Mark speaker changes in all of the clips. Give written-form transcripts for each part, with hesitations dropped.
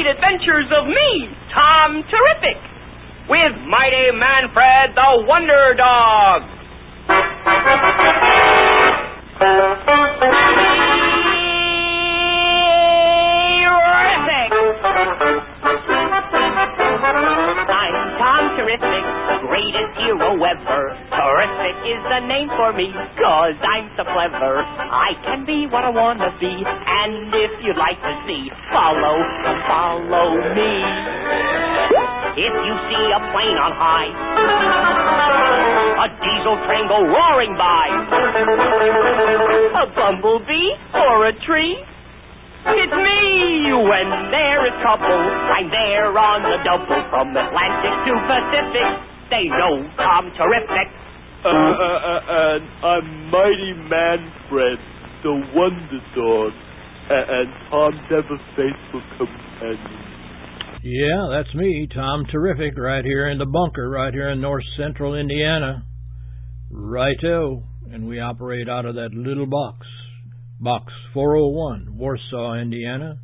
Speaker 1: great adventures of me, Tom Terrific, with Mighty Manfred the Wonder Dog. Terrific! I'm Tom Terrific, greatest hero ever. Terrific is the name for me, 'cause I'm so clever. I can be what I want to be, and if you'd like to see, follow me. If you see a plane on high, a diesel train go roaring by, a bumblebee or a tree, it's me. When there is trouble, I'm there on the double. From Atlantic to Pacific, they know Tom Terrific.
Speaker 2: And I'm Mighty Manfred, the Wonder Dog, and Tom's ever faithful companion.
Speaker 3: Yeah, that's me, Tom Terrific, right here in the bunker, right here in north central Indiana. Righto. And we operate out of that little box. Box 401, Warsaw, Indiana,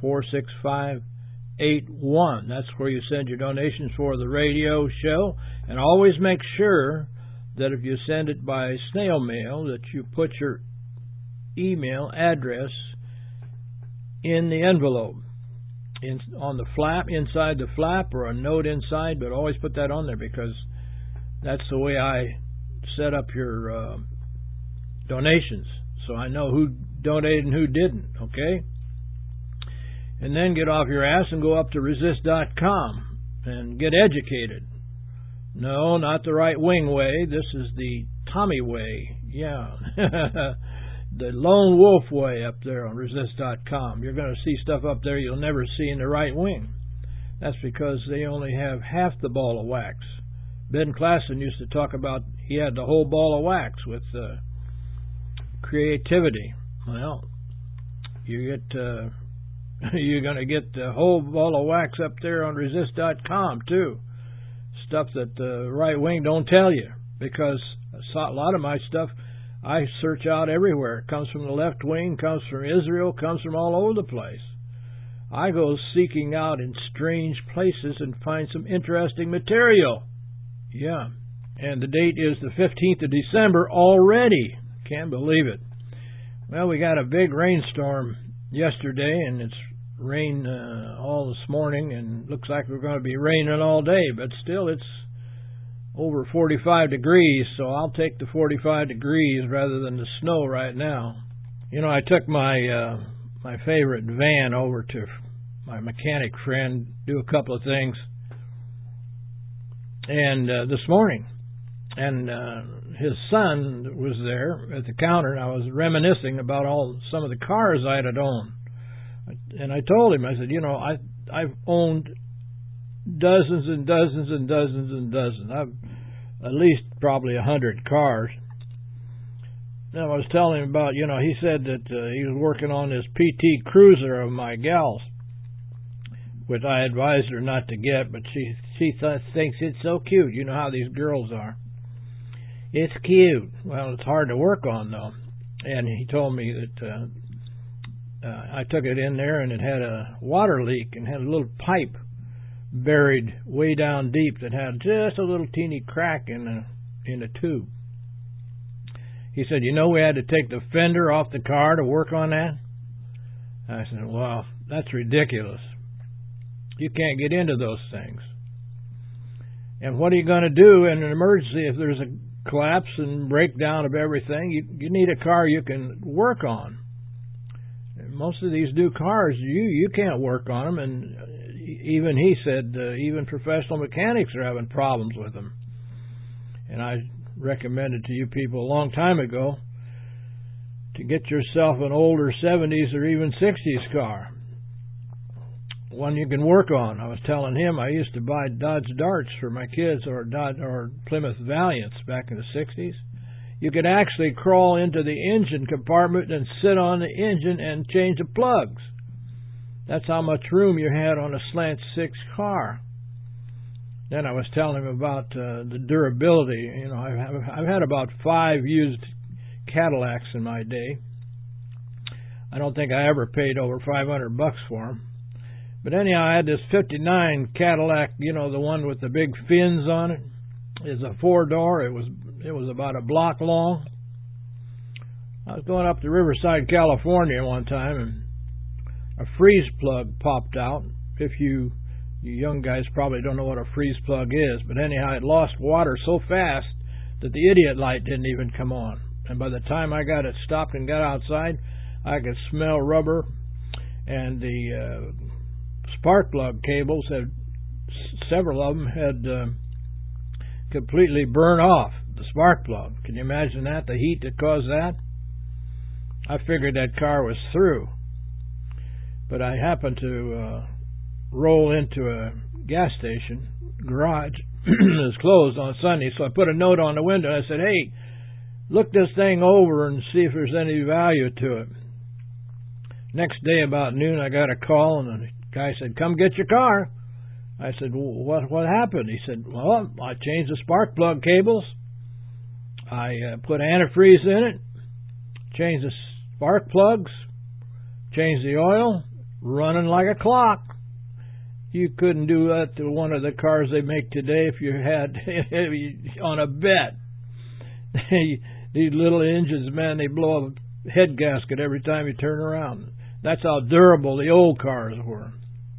Speaker 3: 46581. That's where you send your donations for the radio show. And always make sure that if you send it by snail mail, that you put your email address in the envelope, on the flap, inside the flap, or a note inside, but always put that on there, because that's the way I set up your donations, so I know who donated and who didn't, okay? And then get off your ass and go up to resist.com and get educated. No, not the right wing way. This is the Tommy way. Yeah. The lone wolf way up there on resist.com. You're going to see stuff up there you'll never see in the right wing. That's because they only have half the ball of wax. Ben Klassen used to talk about he had the whole ball of wax with creativity. Well, you're going to get the whole ball of wax up there on resist.com too. Stuff that the right wing don't tell you, because a lot of my stuff I search out everywhere. It comes from the left wing, comes from Israel, comes from all over the place. I go seeking out in strange places and find some interesting material. Yeah. And the date is the 15th of December already. Can't believe it. Well, we got a big rainstorm yesterday, and it's rained all this morning, and looks like we're going to be raining all day, but still it's over 45 degrees, so I'll take the 45 degrees rather than the snow right now. You know, I took my my favorite van over to my mechanic friend, do a couple of things, and this morning, and his son was there at the counter, and I was reminiscing about some of the cars I had owned. And I told him, I said, you know, I've owned dozens and dozens and dozens and dozens. I've at least probably 100 cars. And I was telling him about, you know, he said that he was working on this PT Cruiser of my gal's, which I advised her not to get, but she thinks it's so cute. You know how these girls are. It's cute. Well, it's hard to work on, though. And he told me that I took it in there, and it had a water leak and had a little pipe buried way down deep that had just a little teeny crack in a tube. He said, you know, we had to take the fender off the car to work on that. I said, well, that's ridiculous. You can't get into those things. And what are you going to do in an emergency if there's a collapse and breakdown of everything? You need a car you can work on. Most of these new cars, you can't work on them, and even he said even professional mechanics are having problems with them. And I recommended to you people a long time ago to get yourself an older 70s or even 60s car, one you can work on. I was telling him I used to buy Dodge Darts for my kids, or Plymouth Valiants back in the 60s. You could actually crawl into the engine compartment and sit on the engine and change the plugs. That's how much room you had on a slant six car. Then I was telling him about the durability. You know, I've had about 5 used Cadillacs in my day. I don't think I ever paid over $500 for them. But anyhow, I had this 59 Cadillac, you know, the one with the big fins on it. It's a 4-door. It was about a block long. I was going up to Riverside, California one time, and a freeze plug popped out. If you young guys probably don't know what a freeze plug is, but anyhow, it lost water so fast that the idiot light didn't even come on. And by the time I got it stopped and got outside, I could smell rubber, and the spark plug cables had, several of them had completely burned off the spark plug. Can you imagine that? The heat that caused that? I figured that car was through. But I happened to roll into a gas station garage. It was closed on Sunday, so I put a note on the window and I said, hey, look this thing over and see if there's any value to it. Next day about noon I got a call and the guy said, come get your car. I said, well, what happened? He said, well, I changed the spark plug cables. I put antifreeze in it, changed the spark plugs, changed the oil, running like a clock. You couldn't do that to one of the cars they make today if you had on a bet. These little engines, man, they blow up a head gasket every time you turn around. That's how durable the old cars were.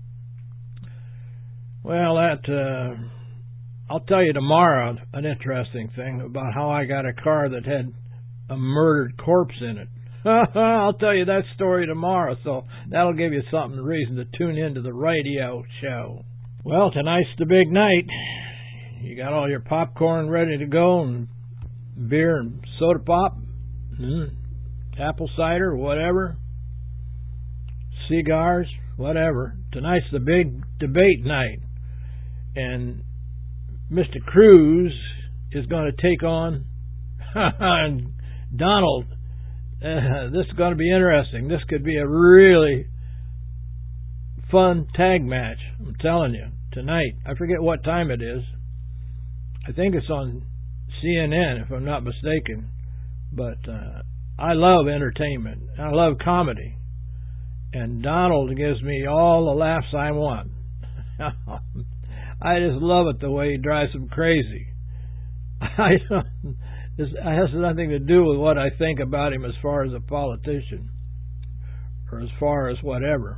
Speaker 3: Well, I'll tell you tomorrow an interesting thing about how I got a car that had a murdered corpse in it. I'll tell you that story tomorrow, so that'll give you something, reason to tune into the radio show. Well, tonight's the big night. You got all your popcorn ready to go, and beer and soda pop, apple cider, whatever, cigars, whatever. Tonight's the big debate night, and Mr. Cruz is going to take on Donald. This is going to be interesting. This could be a really fun tag match. I'm telling you, tonight. I forget what time it is. I think it's on CNN, if I'm not mistaken. But I love entertainment. I love comedy. And Donald gives me all the laughs I want. I just love it the way he drives them crazy. It has nothing to do with what I think about him as far as a politician or as far as whatever.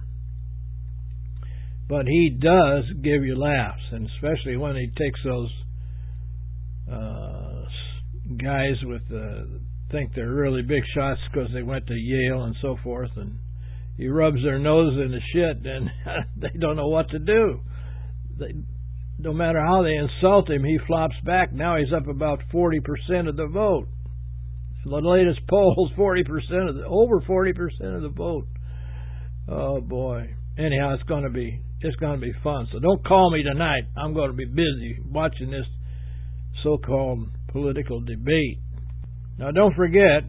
Speaker 3: But he does give you laughs, and especially when he takes those guys with think they're really big shots because they went to Yale and so forth, and he rubs their nose in the shit, and they don't know what to do. No matter how they insult him, he flops back. Now he's up about 40% of the vote. The latest polls, over 40% of the vote. Oh boy! Anyhow, it's going to be fun. So don't call me tonight. I'm going to be busy watching this so-called political debate. Now, don't forget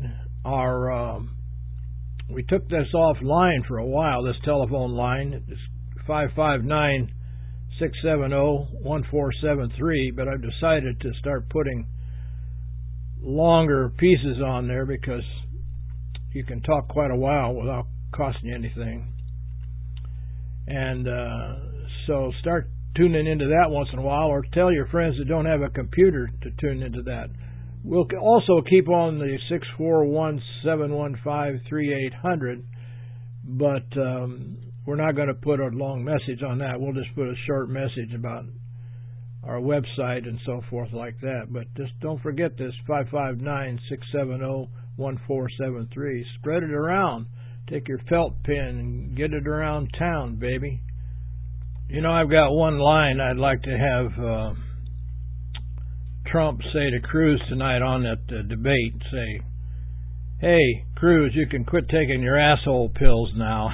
Speaker 3: we took this offline for a while. This telephone line, it's 559. 670-1473, but I've decided to start putting longer pieces on there because you can talk quite a while without costing you anything. And so start tuning into that once in a while, or tell your friends that don't have a computer to tune into that. We'll also keep on the 641-715-3800, but we're not going to put a long message on that. We'll just put a short message about our website and so forth like that. But just don't forget this 559-670-1473. Spread it around. Take your felt pen and get it around town, baby. You know, I've got one line I'd like to have Trump say to Cruz tonight on that debate. Say, hey, Cruz, you can quit taking your asshole pills now.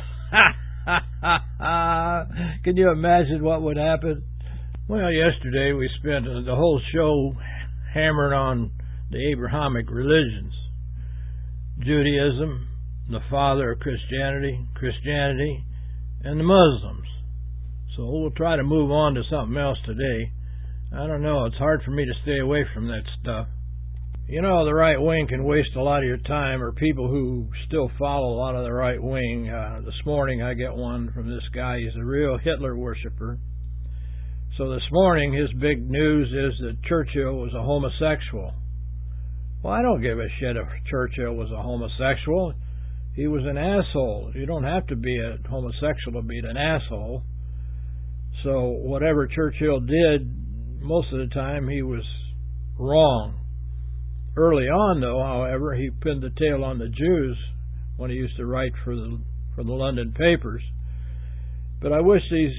Speaker 3: Can you imagine what would happen? Well, yesterday we spent the whole show hammering on the Abrahamic religions. Judaism, the father of Christianity, and the Muslims. So we'll try to move on to something else today. I don't know, it's hard for me to stay away from that stuff. You know, the right wing can waste a lot of your time, or people who still follow a lot of the right wing. This morning I get one from this guy. He's a real Hitler worshiper. So this morning his big news is that Churchill was a homosexual. Well, I don't give a shit if Churchill was a homosexual. He was an asshole. You don't have to be a homosexual to be an asshole. So whatever Churchill did, most of the time he was wrong. Early on, though, however, he pinned the tail on the Jews when he used to write for the London papers. But I wish these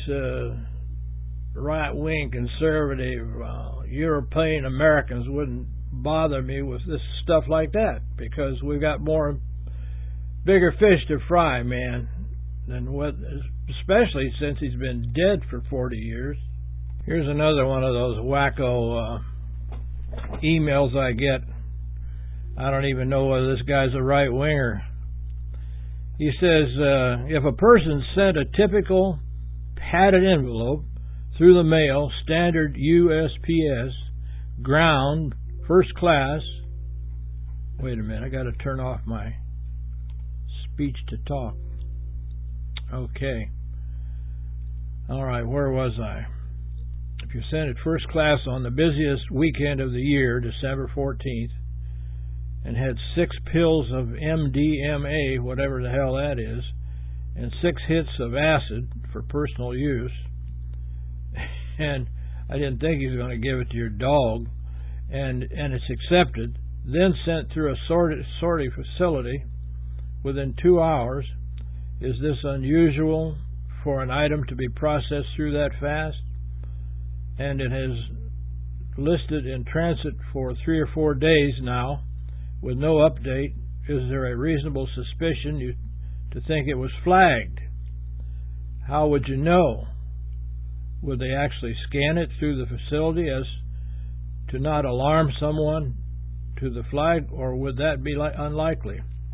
Speaker 3: right-wing conservative European Americans wouldn't bother me with this stuff like that, because we've got bigger fish to fry, man, than what, especially since he's been dead for 40 years. Here's another one of those wacko emails I get. I don't even know whether this guy's a right-winger. He says, if a person sent a typical padded envelope through the mail, standard USPS, ground, first class. Wait a minute, I got to turn off my speech to talk. Okay. All right, where was I? If you send it first class on the busiest weekend of the year, December 14th, and had 6 pills of MDMA, whatever the hell that is, and 6 hits of acid for personal use, and I didn't think he was going to give it to your dog, and it's accepted, then sent through a sorting facility within 2 hours, is this unusual for an item to be processed through that fast? And it has listed in transit for 3 or 4 days now with no update. Is there a reasonable suspicion to think it was flagged? How would you know? Would they actually scan it through the facility as to not alarm someone to the flag, or would that be unlikely?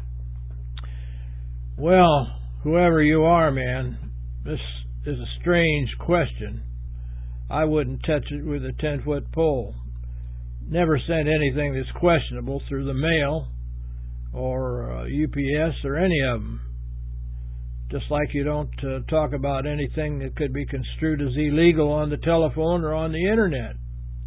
Speaker 3: Well, whoever you are, man, this is a strange question. I wouldn't touch it with a 10-foot pole. Never send anything that's questionable through the mail or UPS or any of them. Just like you don't talk about anything that could be construed as illegal on the telephone or on the internet.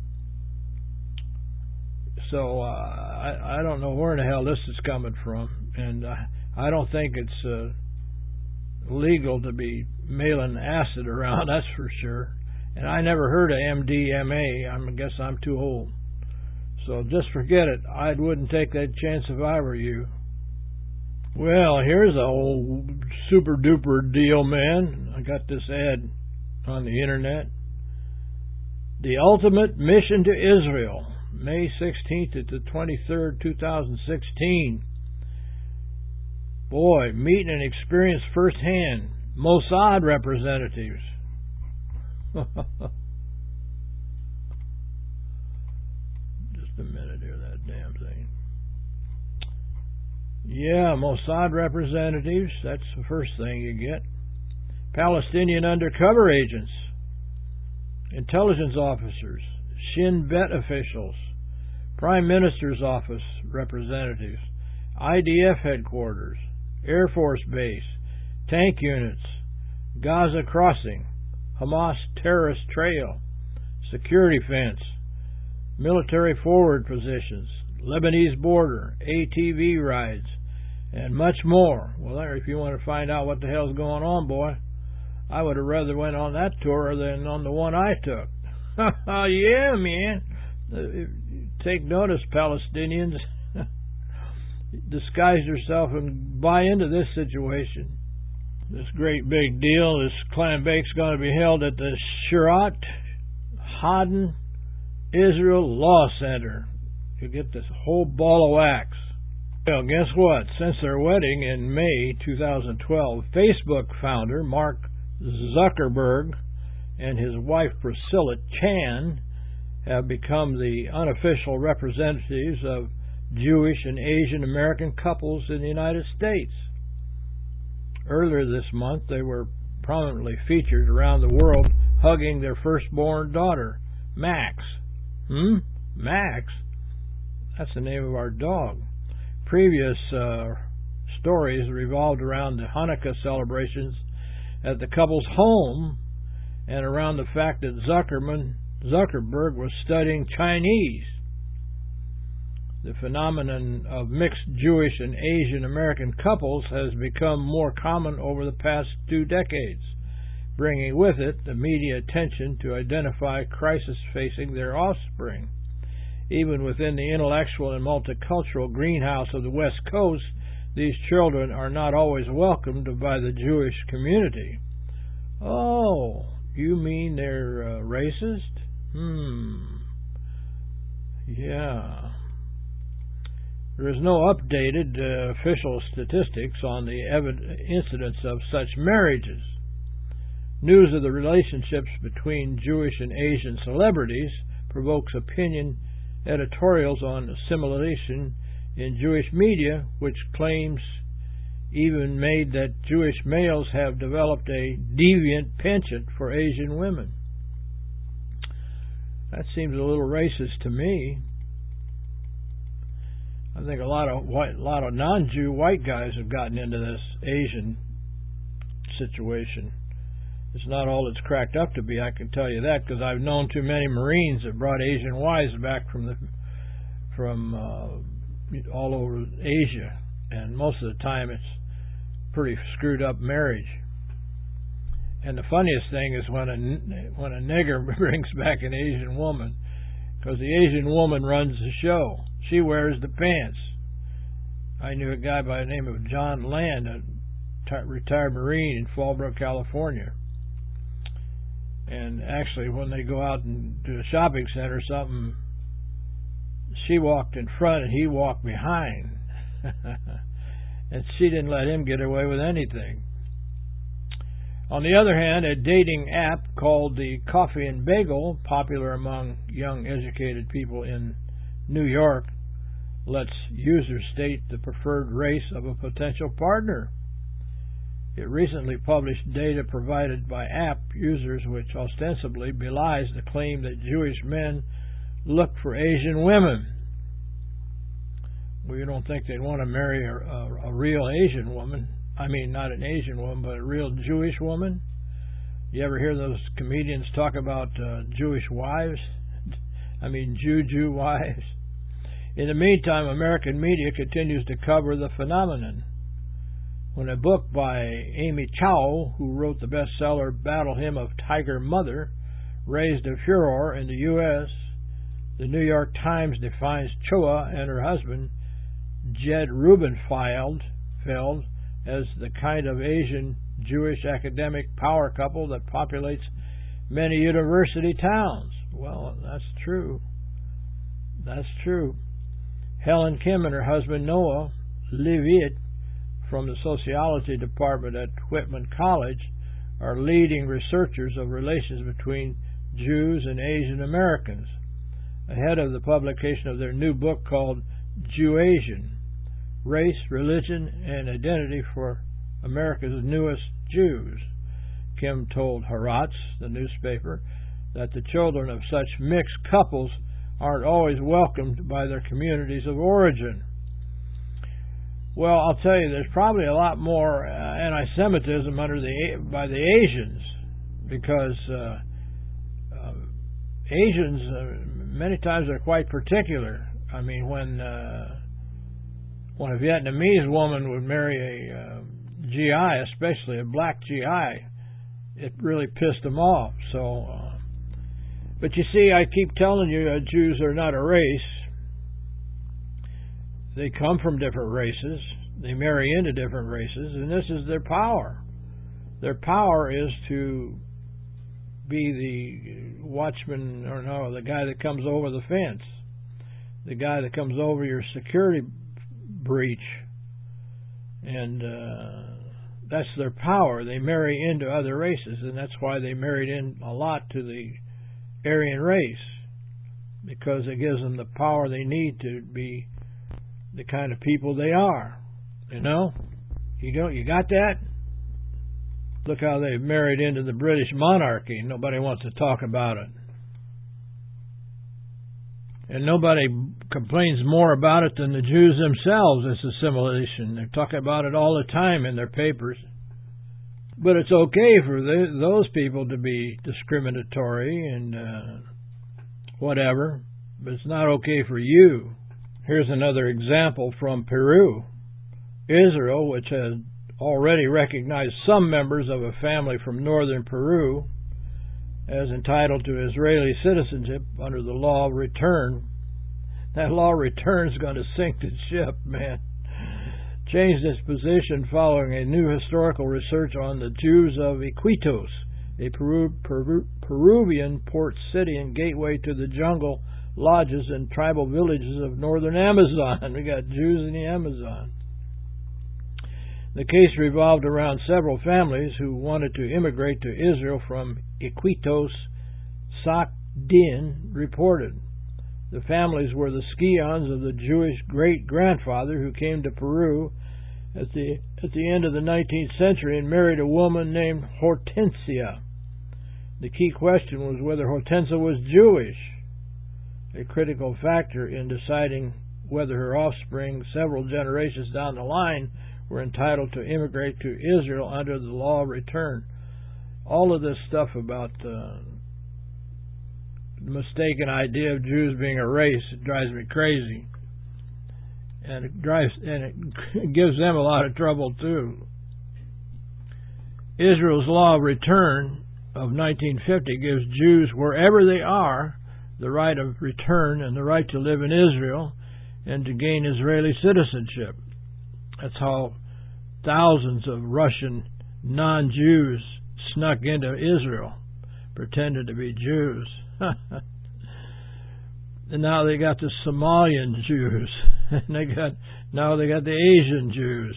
Speaker 3: So I don't know where in the hell this is coming from, and I don't think it's legal to be mailing acid around, that's for sure. And I never heard of MDMA. I guess I'm too old. So just forget it. I wouldn't take that chance if I were you. Well, here's a whole super duper deal, man. I got this ad on the internet. The Ultimate Mission to Israel, May 16th to the 23rd, 2016. Boy, meet and experience firsthand Mossad representatives. Just a minute here, that damn thing. Yeah, Mossad representatives, that's the first thing you get. Palestinian undercover agents, intelligence officers, Shin Bet officials, Prime Minister's office representatives, IDF headquarters, Air Force base, tank units, Gaza crossing, Hamas terrorist trail, security fence, military forward positions, Lebanese border, ATV rides, and much more. Well, if you want to find out what the hell's going on, boy, I would have rather went on that tour than on the one I took. Yeah, man. Take notice, Palestinians. Disguise yourself and buy into this situation. This great big deal, this clam bake's going to be held at the Shirat Haden Israel Law Center. You get this whole ball of wax. Well, guess what? Since their wedding in May 2012, Facebook founder Mark Zuckerberg and his wife Priscilla Chan have become the unofficial representatives of Jewish and Asian American couples in the United States. Earlier this month, they were prominently featured around the world hugging their firstborn daughter, Max. Max? That's the name of our dog. Previous stories revolved around the Hanukkah celebrations at the couple's home and around the fact that Zuckerberg was studying Chinese. The phenomenon of mixed Jewish and Asian American couples has become more common over the past 2 decades, bringing with it the media attention to identify crisis facing their offspring. Even within the intellectual and multicultural greenhouse of the West Coast, these children are not always welcomed by the Jewish community. Oh, you mean they're racist? Yeah. There is no updated official statistics on the incidence of such marriages. News of the relationships between Jewish and Asian celebrities provokes opinion editorials on assimilation in Jewish media, which claims even made that Jewish males have developed a deviant penchant for Asian women. That seems a little racist to me. I think a lot of non-Jew white guys have gotten into this Asian situation. It's not all it's cracked up to be, I can tell you that, because I've known too many Marines that brought Asian wives back from all over Asia, and most of the time it's pretty screwed up marriage. And the funniest thing is when a nigger brings back an Asian woman, because the Asian woman runs the show. She wears the pants. I knew a guy by the name of John Land, a retired Marine in Fallbrook, California. And actually, when they go out and do a shopping center or something, she walked in front and he walked behind. And she didn't let him get away with anything. On the other hand, a dating app called the Coffee and Bagel, popular among young educated people in New York, lets users state the preferred race of a potential partner. It recently published data provided by app users which ostensibly belies the claim that Jewish men look for Asian women. Well, you don't think they'd want to marry a real Asian woman? I mean, not an Asian woman, but a real Jewish woman? You ever hear those comedians talk about Jewish wives? I mean, Jew wives? In the meantime, American media continues to cover the phenomenon. When a book by Amy Chow, who wrote the bestseller Battle Hymn of Tiger Mother, raised a furor in the U.S., the New York Times defines Choa and her husband, Jed Rubenfeld, as the kind of Asian Jewish academic power couple that populates many university towns. Well, that's true. That's true. Helen Kim and her husband Noah Levitt from the sociology department at Whitman College are leading researchers of relations between Jews and Asian Americans, ahead of the publication of their new book called Jew-Asian: Race, Religion, and Identity for America's Newest Jews. Kim told Haaretz, the newspaper, that the children of such mixed couples aren't always welcomed by their communities of origin. Well, I'll tell you, there's probably a lot more anti-Semitism by the Asians, because Asians many times are quite particular. I mean, when a Vietnamese woman would marry a GI, especially a black GI, it really pissed them off. So, but you see, I keep telling you, Jews are not a race. They come from different races. They marry into different races, and this is their power. Their power is to be the watchman, or no, the guy that comes over the fence, the guy that comes over your security breach, and that's their power. They marry into other races, and that's why they married in a lot to the Aryan race, because it gives them the power they need to be the kind of people they are. You know? You got that? Look how they married into the British monarchy. Nobody wants to talk about it. And nobody complains more about it than the Jews themselves, this assimilation. They talk about it all the time in their papers. But it's okay for those people to be discriminatory and whatever, but it's not okay for you. Here's another example from Peru. Israel, which has already recognized some members of a family from northern Peru as entitled to Israeli citizenship under the law of return. That law of return is going to sink the ship, man. Changed its position following a new historical research on the Jews of Iquitos, a Peruvian port city and gateway to the jungle lodges and tribal villages of northern Amazon. We got Jews in the Amazon. The case revolved around several families who wanted to immigrate to Israel from Iquitos. Sakdin reported. The families were the scions of the Jewish great-grandfather who came to Peru at the end of the 19th century and married a woman named Hortensia. The key question was whether Hortensia was Jewish, a critical factor in deciding whether her offspring, several generations down the line, were entitled to immigrate to Israel under the law of return. All of this stuff about the mistaken idea of Jews being a race, it drives me crazy. And it gives them a lot of trouble too. Israel's law of return of 1950 gives Jews wherever they are the right of return and the right to live in Israel and to gain Israeli citizenship. That's how thousands of Russian non-Jews snuck into Israel, pretended to be Jews. And now they got the Somalian Jews, and now they got the Asian Jews.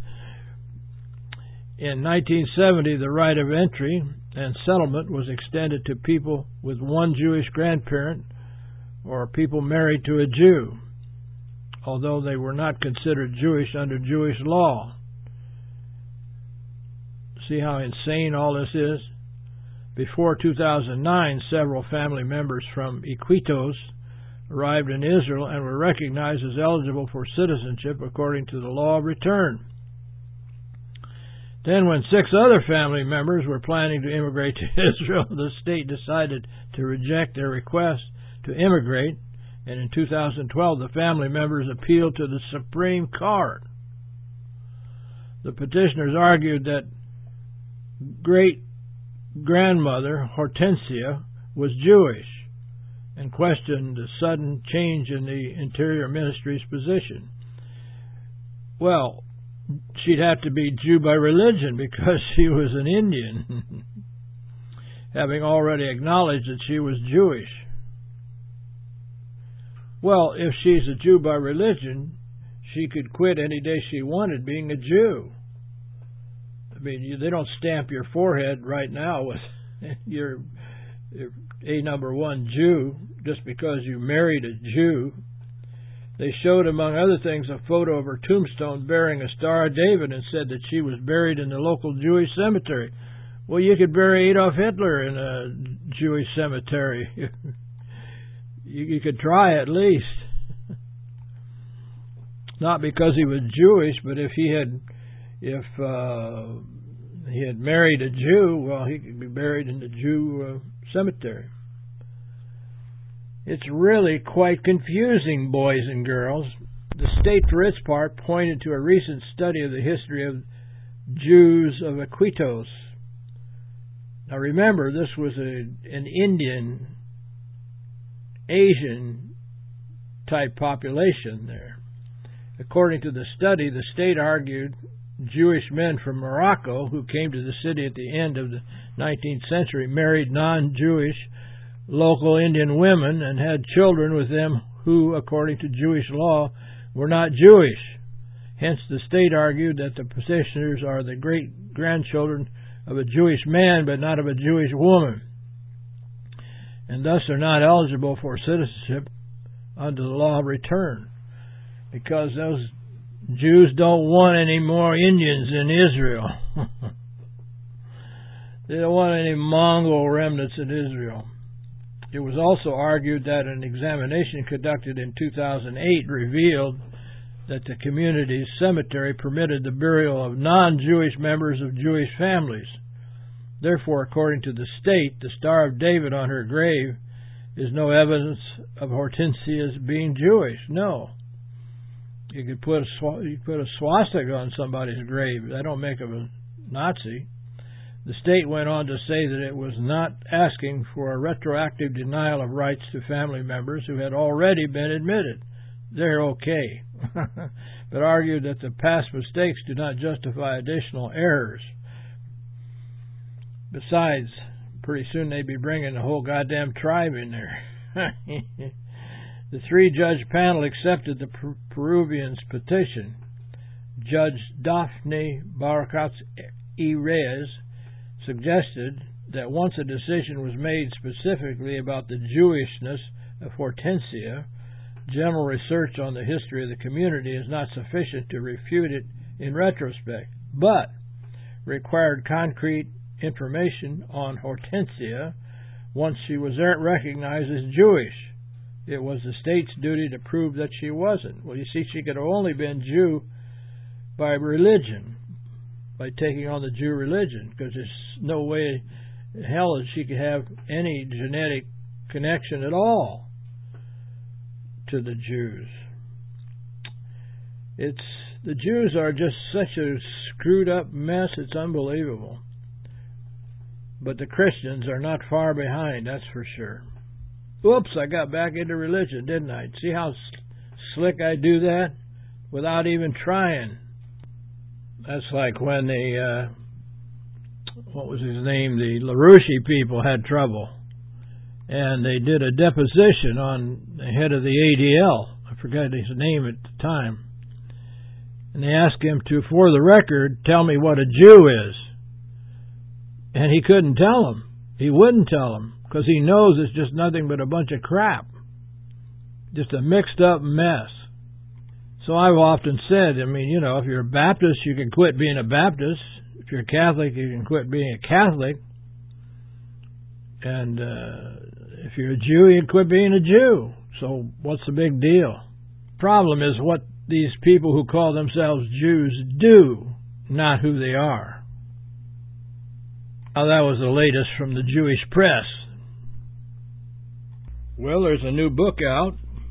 Speaker 3: In 1970, the right of entry and settlement was extended to people with one Jewish grandparent or people married to a Jew, although they were not considered Jewish under Jewish law. See how insane all this is? Before 2009, several family members from Iquitos arrived in Israel and were recognized as eligible for citizenship according to the law of return. Then, when 6 other family members were planning to immigrate to Israel, the state decided to reject their request to immigrate, and in 2012 the family members appealed to the Supreme Court. The petitioners argued that great-grandmother Hortensia was Jewish and questioned the sudden change in the Interior Ministry's position. Well, she'd have to be Jew by religion because she was an Indian, having already acknowledged that she was Jewish. Well, if she's a Jew by religion, she could quit any day she wanted being a Jew. I mean, they don't stamp your forehead right now with you're a number one Jew just because you married a Jew. They showed, among other things, a photo of her tombstone bearing a Star of David and said that she was buried in the local Jewish cemetery. Well, you could bury Adolf Hitler in a Jewish cemetery. You could try at least. Not because he was Jewish, but if he had married a Jew, well, he could be buried in the Jew cemetery. It's really quite confusing, boys and girls. The state, for its part, pointed to a recent study of the history of Jews of Iquitos. Now remember, this was an Indian, Asian-type population there. According to the study, the state argued Jewish men from Morocco who came to the city at the end of the 19th century married non-Jewish local Indian women and had children with them who, according to Jewish law, were not Jewish. Hence, the state argued that the petitioners are the great-grandchildren of a Jewish man but not of a Jewish woman, and thus are not eligible for citizenship under the law of return, because those Jews don't want any more Indians in Israel. They don't want any Mongol remnants in Israel. It was also argued that an examination conducted in 2008 revealed that the community's cemetery permitted the burial of non-Jewish members of Jewish families. Therefore, according to the state, the Star of David on her grave is no evidence of Hortensia's being Jewish. No. You could put a swastika on somebody's grave. That don't make him a Nazi. The state went on to say that it was not asking for a retroactive denial of rights to family members who had already been admitted. They're okay. But argued that the past mistakes do not justify additional errors. Besides, pretty soon they'd be bringing the whole goddamn tribe in there. The three-judge panel accepted the Peruvians' petition. Judge Daphne Barcatz E. Reyes suggested that once a decision was made specifically about the Jewishness of Hortensia, general research on the history of the community is not sufficient to refute it in retrospect, but required concrete information on Hortensia once she was recognized as Jewish. It was the state's duty to prove that she wasn't. Well, you see, she could have only been Jew by religion, by taking on the Jew religion, because there's no way in hell that she could have any genetic connection at all to the Jews. The Jews are just such a screwed up mess, it's unbelievable. But the Christians are not far behind, that's for sure. Oops, I got back into religion, didn't I? See how slick I do that without even trying? That's like when the, what was his name, the LaRouche people had trouble. And they did a deposition on the head of the ADL. I forgot his name at the time. And they asked him to, for the record, tell me what a Jew is. And he couldn't tell them. He wouldn't tell them, because he knows it's just nothing but a bunch of crap. Just a mixed up mess. So I've often said, if you're a Baptist, you can quit being a Baptist. If you're a Catholic, you can quit being a Catholic. And if you're a Jew, you can quit being a Jew. So what's the big deal? Problem is what these people who call themselves Jews do, not who they are. Now, that was the latest from the Jewish press. Well, there's a new book out.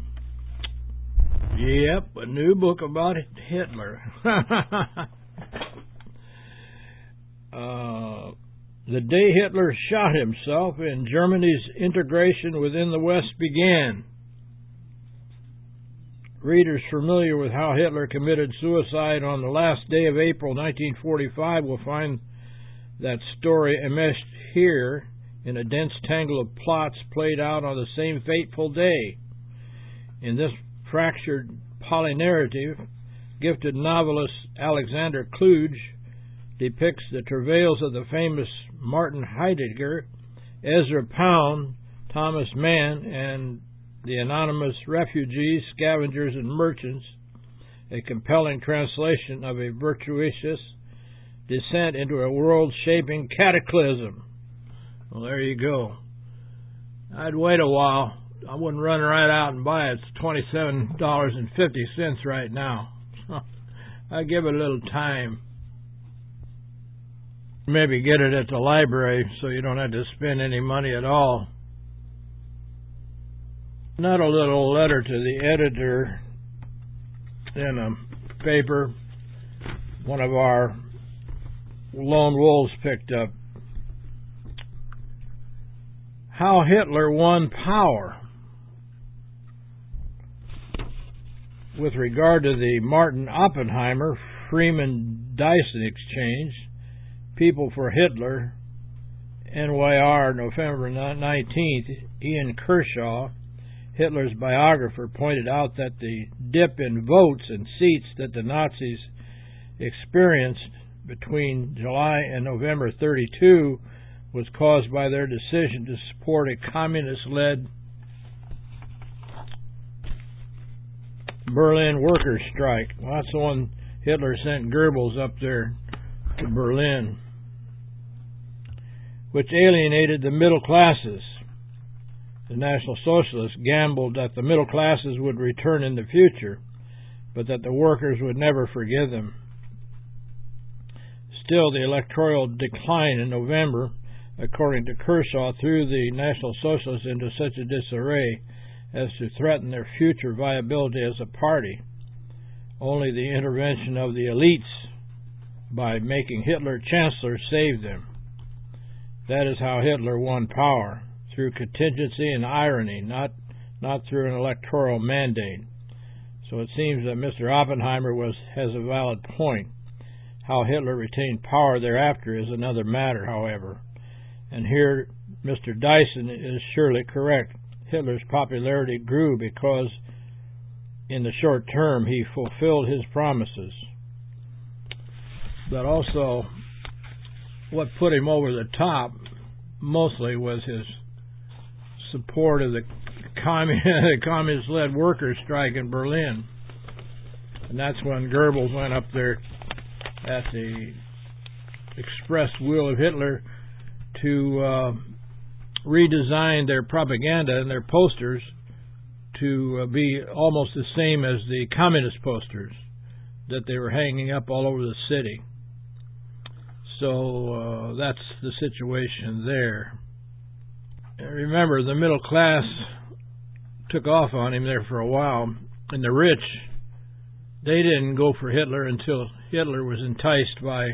Speaker 3: Yep, a new book about Hitler. The day Hitler shot himself and Germany's integration within the West began. Readers familiar with how Hitler committed suicide on the last day of April 1945 will find that story enmeshed here in a dense tangle of plots played out on the same fateful day. In this fractured polynarrative, gifted novelist Alexander Kluge depicts the travails of the famous Martin Heidegger, Ezra Pound, Thomas Mann, and the anonymous refugees, scavengers, and merchants, a compelling translation of a virtuous descent into a world-shaping cataclysm. Well, there you go. I'd wait a while. I wouldn't run right out and buy it. It's $27.50 right now. I'd give it a little time. Maybe get it at the library so you don't have to spend any money at all. Not a little letter to the editor in a paper one of our lone wolves picked up. How Hitler won power. With regard to the Martin Oppenheimer Freeman Dyson exchange, People for Hitler, NYR, November 19th, Ian Kershaw, Hitler's biographer, pointed out that the dip in votes and seats that the Nazis experienced between July and November 32 was caused by their decision to support a communist-led Berlin workers' strike. Well, that's the one Hitler sent Goebbels up there to Berlin, which alienated the middle classes. The National Socialists gambled that the middle classes would return in the future, but that the workers would never forgive them. Still, the electoral decline in November, according to Kershaw, threw the National Socialists into such a disarray as to threaten their future viability as a party. Only the intervention of the elites by making Hitler chancellor saved them. That is how Hitler won power, through contingency and irony, not through an electoral mandate. So it seems that Mr. Oppenheimer has a valid point. How Hitler retained power thereafter is another matter, however. And here Mr. Dyson is surely correct. Hitler's popularity grew because in the short term he fulfilled his promises. But also what put him over the top mostly was his support of the communist-led workers' strike in Berlin. And that's when Goebbels went up there at the expressed will of Hitler to redesign their propaganda and their posters to be almost the same as the communist posters that they were hanging up all over the city. So that's the situation there. And remember, the middle class took off on him there for a while, and the rich, they didn't go for Hitler until Hitler was enticed by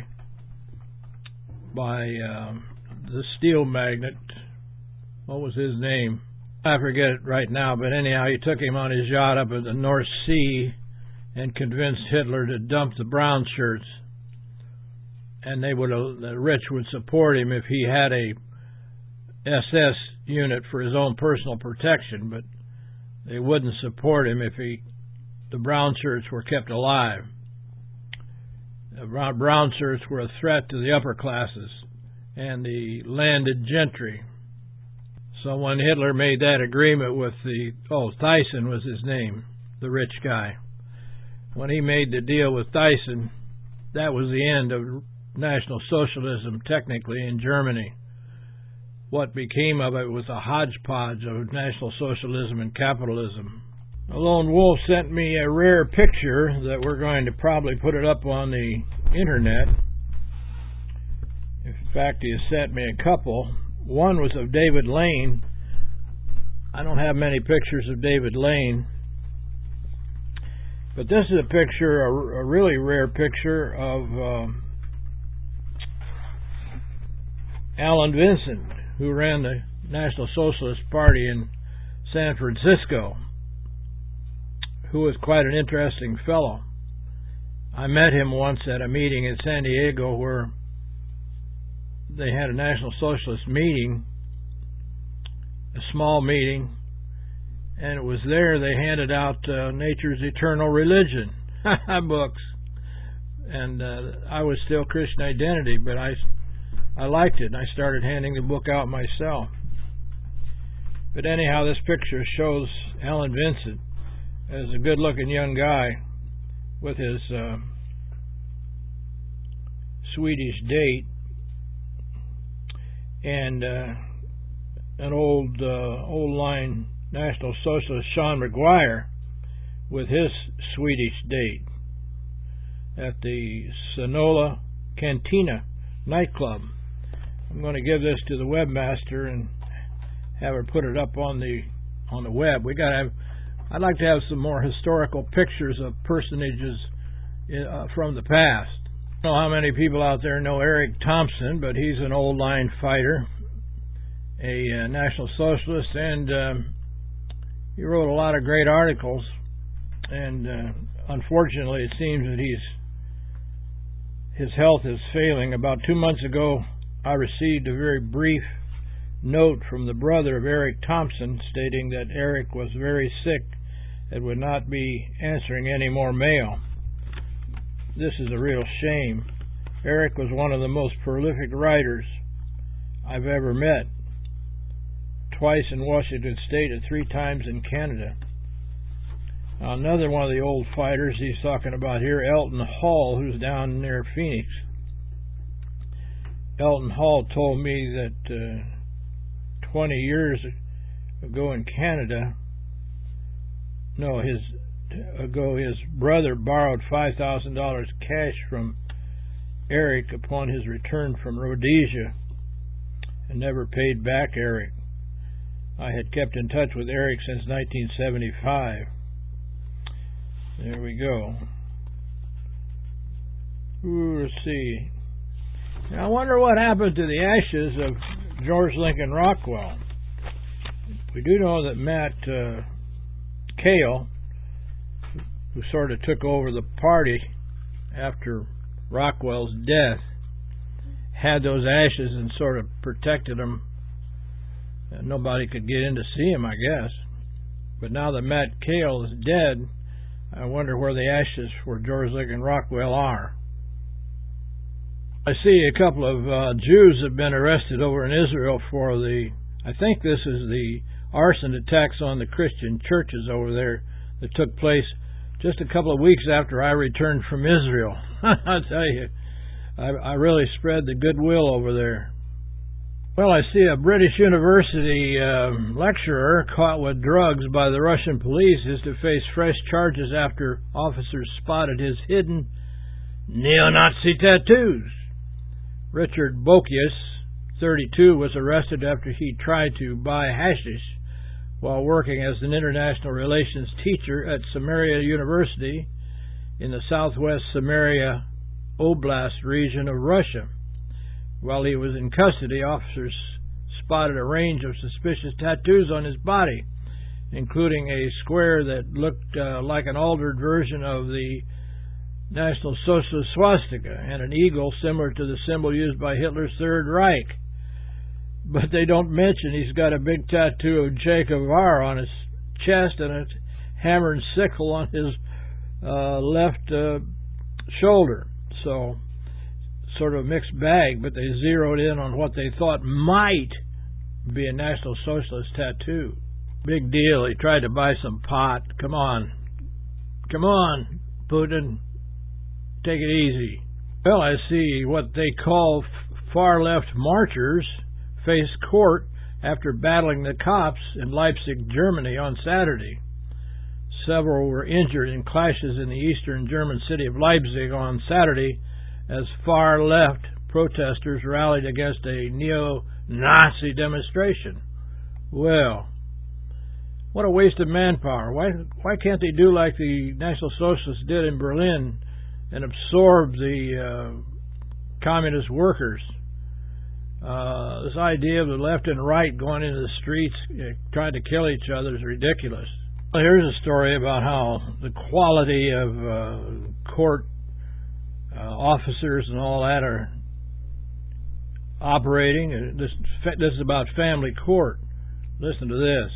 Speaker 3: the steel magnate. What was his name? I forget it right now, but anyhow, he took him on his yacht up at the North Sea and convinced Hitler to dump the brown shirts. And the rich would support him if he had a SS unit for his own personal protection, but they wouldn't support him if the brown shirts were kept alive. The brown shirts were a threat to the upper classes and the landed gentry. So when Hitler made that agreement with Thyssen was his name, the rich guy. When he made the deal with Thyssen, that was the end of National Socialism, technically, in Germany. What became of it was a hodgepodge of National Socialism and capitalism. A lone wolf sent me a rare picture that we're going to probably put it up on the internet. In fact, he has sent me a couple. One was of David Lane. I don't have many pictures of David Lane, but this is a picture, a really rare picture of Alan Vincent, who ran the National Socialist Party in San Francisco, who was quite an interesting fellow. I met him once at a meeting in San Diego where they had a National Socialist meeting, a small meeting, and it was there they handed out Nature's Eternal Religion books. And I was still Christian Identity, but I liked it, and I started handing the book out myself. But anyhow, this picture shows Alan Vincent as a good-looking young guy with his Swedish date and an old-line National Socialist Sean Maguire with his Swedish date at the Sonola Cantina nightclub. I'm going to give this to the webmaster and have her put it up on the web. I'd like to have some more historical pictures of personages from the past. I don't know how many people out there know Eric Thompson, but he's an old line fighter, a National Socialist, and he wrote a lot of great articles. And unfortunately, it seems that his health is failing. About 2 months ago, I received a very brief note from the brother of Eric Thompson stating that Eric was very sick and would not be answering any more mail. This is a real shame. Eric was one of the most prolific writers I've ever met. Twice in Washington State and 3 times in Canada. Now, another one of the old fighters he's talking about here, Elton Hall, who's down near Phoenix. Elton Hall told me that 20 years ago in Canada. No, his brother borrowed $5,000 cash from Eric upon his return from Rhodesia and never paid back Eric. I had kept in touch with Eric since 1975. There we go. Ooh, let's see. Now, I wonder what happened to the ashes of George Lincoln Rockwell. We do know that Matt Cale, who sort of took over the party after Rockwell's death, had those ashes and sort of protected them. Nobody could get in to see him, I guess. But now that Matt Cale is dead, I wonder where the ashes for George Lincoln Rockwell are. I see a couple of Jews have been arrested over in Israel for I think this is the arson attacks on the Christian churches over there that took place just a couple of weeks after I returned from Israel. I tell you, I really spread the goodwill over there. Well, I see a British University lecturer caught with drugs by the Russian police is to face fresh charges after officers spotted his hidden neo-Nazi tattoos. Richard Bokius, 32, was arrested after he tried to buy hashish while working as an international relations teacher at Samaria University in the southwest Samaria Oblast region of Russia. While he was in custody, officers spotted a range of suspicious tattoos on his body, including a square that looked like an altered version of the National Socialist swastika and an eagle similar to the symbol used by Hitler's Third Reich. But they don't mention he's got a big tattoo of Che Guevara on his chest and a hammer and sickle on his left shoulder. So, sort of a mixed bag, but they zeroed in on what they thought might be a National Socialist tattoo. Big deal. He tried to buy some pot. Come on, Putin. Take it easy. Well, I see what they call far-left marchers face court after battling the cops in Leipzig, Germany on Saturday. Several were injured in clashes in the eastern German city of Leipzig on Saturday as far-left protesters rallied against a neo-Nazi demonstration. Well, what a waste of manpower. Why can't they do like the National Socialists did in Berlin and absorb the communist workers? This idea of the left and right going into the streets trying to kill each other is ridiculous. Well, here's a story about how the quality of court officers and all that are operating. This is about family court. Listen to this.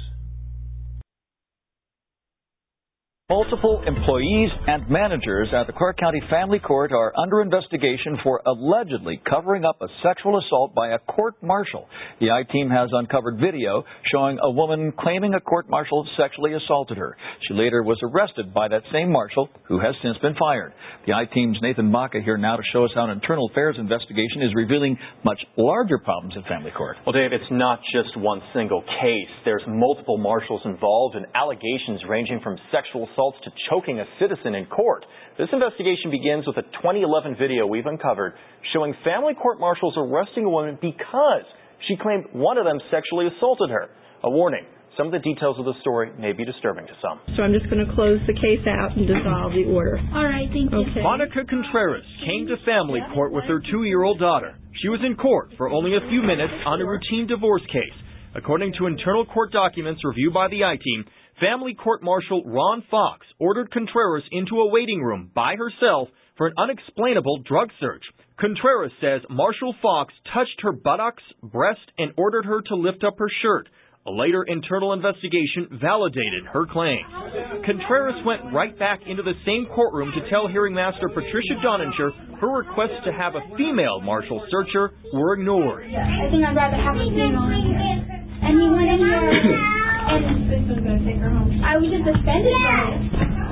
Speaker 4: Multiple employees and managers at the Clark County Family Court are under investigation for allegedly covering up a sexual assault by a court-martial. The I-Team has uncovered video showing a woman claiming a court-martial sexually assaulted her. She later was arrested by that same marshal, who has since been fired. The I-Team's Nathan Baca here now to show us how an internal affairs investigation is revealing much larger problems at Family Court.
Speaker 5: Well, Dave, it's not just one single case. There's multiple marshals involved and allegations ranging from sexual assaults to choking a citizen in court. This investigation begins with a 2011 video we've uncovered showing family court marshals arresting a woman because she claimed one of them sexually assaulted her. A warning, some of the details of the story may be disturbing to some.
Speaker 6: So I'm just going to close the case out and dissolve the order.
Speaker 7: All right, thank you.
Speaker 6: Okay.
Speaker 8: Monica Contreras came to family court with her 2-year-old daughter. She was in court for only a few minutes on a routine divorce case. According to internal court documents reviewed by the I-Team, Family Court Marshal Ron Fox ordered Contreras into a waiting room by herself for an unexplainable drug search. Contreras says Marshal Fox touched her buttocks, breast, and ordered her to lift up her shirt. A later internal investigation validated her claim. Contreras went right back into the same courtroom to tell Hearing Master Patricia Donninger her requests to have a female marshal search her were ignored.
Speaker 7: I think I'd rather have a female in here. Anyone in here? And I was just suspended from it.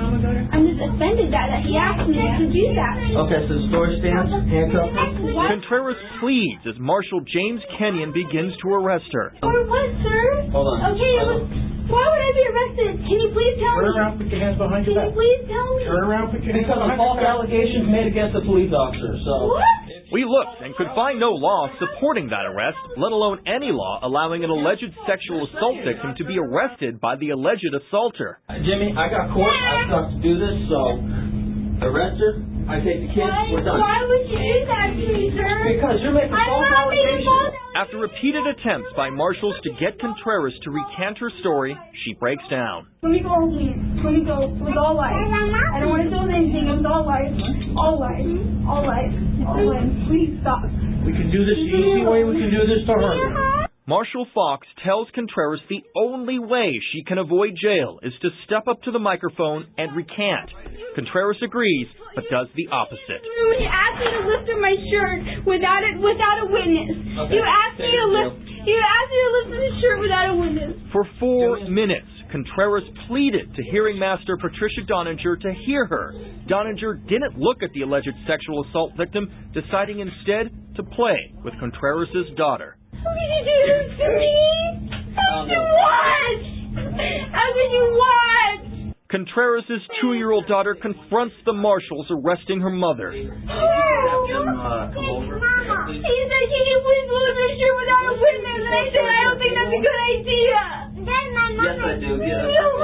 Speaker 7: I'm just offended that he asked me to do that.
Speaker 9: Okay, so the story stands. Handcuffed.
Speaker 8: Contreras pleads as Marshal James Kenyon begins to arrest her.
Speaker 7: Or what, sir?
Speaker 9: Hold on.
Speaker 7: Okay, why would I be arrested? Can you please tell me?
Speaker 9: Turn around, put your hands behind your back.
Speaker 7: Can you please tell me?
Speaker 9: Turn around, put your hands behind your back. Because of false allegations made against a police officer, so...
Speaker 7: What?
Speaker 8: We looked and could find no law supporting that arrest, let alone any law allowing an alleged sexual assault victim to be arrested by the alleged assaulter.
Speaker 9: Jimmy, I got court. I have to do this, so arrest her. I take the kids. We're done.
Speaker 7: Why would you do that to me, sir?
Speaker 9: Because you're making false allegations.
Speaker 8: After repeated attempts by marshals to get Contreras to recant her story, she breaks down.
Speaker 7: Let me go home, please. Let me go. It was all lies. I don't want to do anything. It was all lies. All lies. All lies. All lies. Please stop.
Speaker 9: We can do this the easy way. We can do this to her.
Speaker 8: Marshal Fox tells Contreras the only way she can avoid jail is to step up to the microphone and recant. Contreras agrees, but does the opposite.
Speaker 7: You asked me to lift up my shirt without a witness.
Speaker 9: Okay.
Speaker 7: You asked me to lift my shirt without a witness.
Speaker 8: For 4 minutes, Contreras pleaded to hearing master Patricia Doninger to hear her. Doninger didn't look at the alleged sexual assault victim, deciding instead to play with Contreras' daughter.
Speaker 7: How could you do this to me? How could you what? How could you what?
Speaker 8: Contreras' 2-year-old daughter confronts the marshals arresting her mother.
Speaker 7: He said, can you please lift my shirt without a witness? And I said, I don't think that's a good idea. Then my mother...
Speaker 9: Yes, I do. Yes.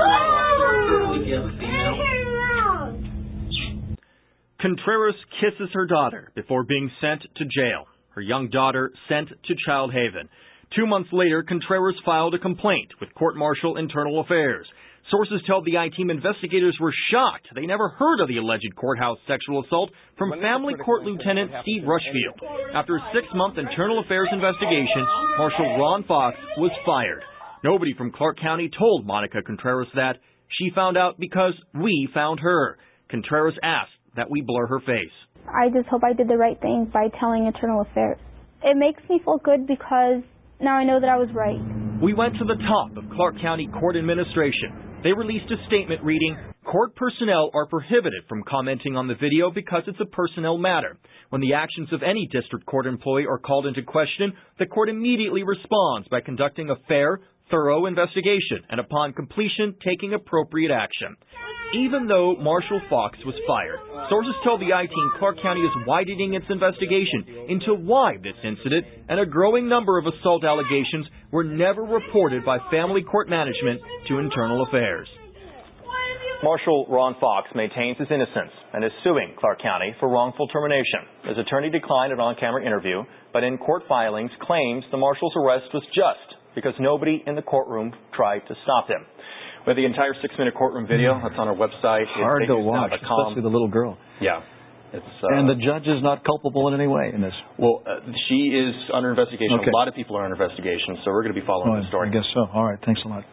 Speaker 8: Contreras kisses her daughter before being sent to jail. Her young daughter sent to Child Haven. 2 months later, Contreras filed a complaint with Court-Martial Internal Affairs. Sources tell the I-Team investigators were shocked. They never heard of the alleged courthouse sexual assault from Family Court Lieutenant Steve Rushfield. After a 6-month Internal Affairs investigation, Marshal Ron Fox was fired. Nobody from Clark County told Monica Contreras that. She found out because we found her. Contreras asked that we blur her face.
Speaker 10: I just hope I did the right thing by telling Internal Affairs. It makes me feel good because now I know that I was right.
Speaker 8: We went to the top of Clark County Court Administration. They released a statement reading, "Court personnel are prohibited from commenting on the video because it's a personnel matter. When the actions of any district court employee are called into question, the court immediately responds by conducting a fair, thorough investigation and upon completion taking appropriate action." Even though Marshal Fox was fired, sources tell the I-Team Clark County is widening its investigation into why this incident and a growing number of assault allegations were never reported by Family Court Management to Internal Affairs.
Speaker 5: Marshal Ron Fox maintains his innocence and is suing Clark County for wrongful termination. His attorney declined an on-camera interview, but in court filings claims the marshal's arrest was just because nobody in the courtroom tried to stop him. We have the entire 6-minute courtroom video. That's on our website.
Speaker 4: Hard to watch, especially the little girl.
Speaker 5: Yeah.
Speaker 4: And the judge is not culpable in any way in this.
Speaker 5: Well, she is under investigation.
Speaker 4: Okay.
Speaker 5: A lot of people are under investigation, so we're going to be following the story.
Speaker 4: I guess so. All right. Thanks a lot.